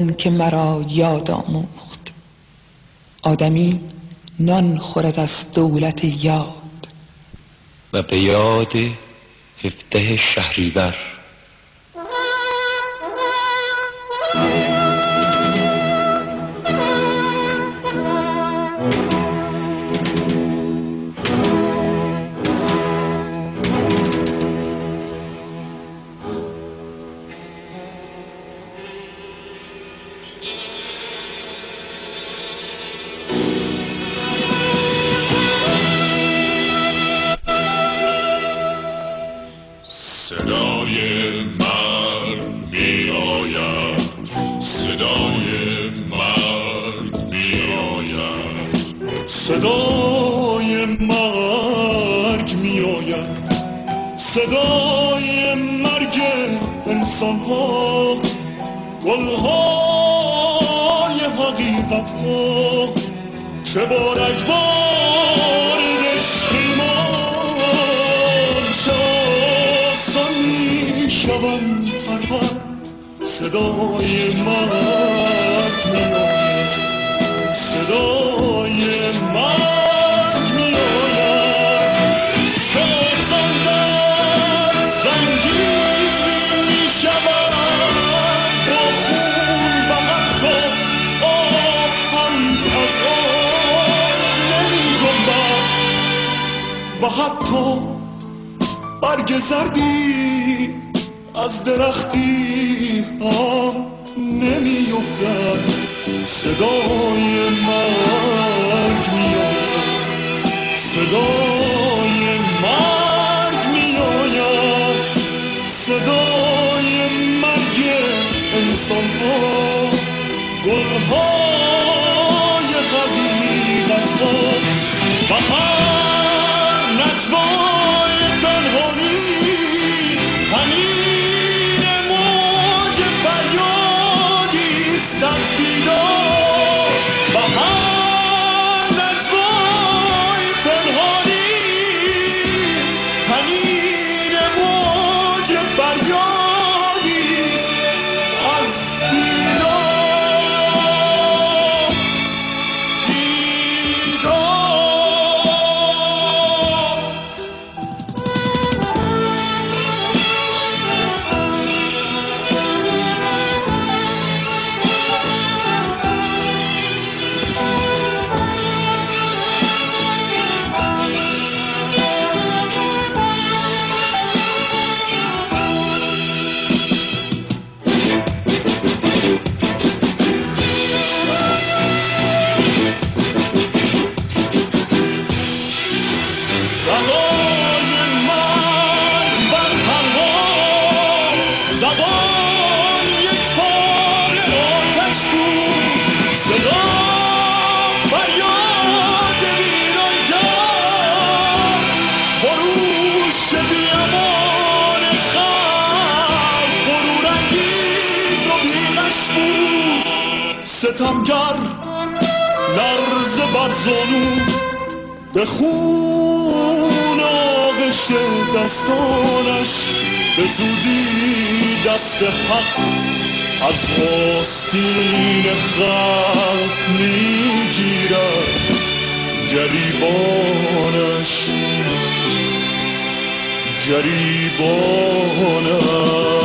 که مرا یاد آموخت. آدمی نان خورد از دولت یاد. و به یاد 17 شهریور. صدای مرگ می آید، صدای مرگ می آید، صدای مرگ می آید، صدای مرگ انسان ها، گل های حقیقت ها که با رگبار رشتیمان شاسان می شوند پرور. صدای مرگ می آید، صدای مرگ می آید که آسان در زنجیر می شود با خون و حتی آه هم از آن نمی جنبد و حتی برگ زردی از درختی هم نمی افتد. صدای مرگ می آید، صدای مرگ می آید، صدای مرگ انسان ها، گل های حقیقت ها و هر نجوای پنهانی همین موج فریادی است از بیدار و هر نجوای پنهانی همین موج فریادی است از بیدار. رهای مرگ بر تنها زبان یک پاره آتش بود. صدا فریاد ویرانگر خروش بیامان خلق غرورانگیز و بی‌غش بود. ستمگر لرزه بر زانو به خون آغشته دستانش به زودی دست حق از آستین خلق میگیرد. گریبانش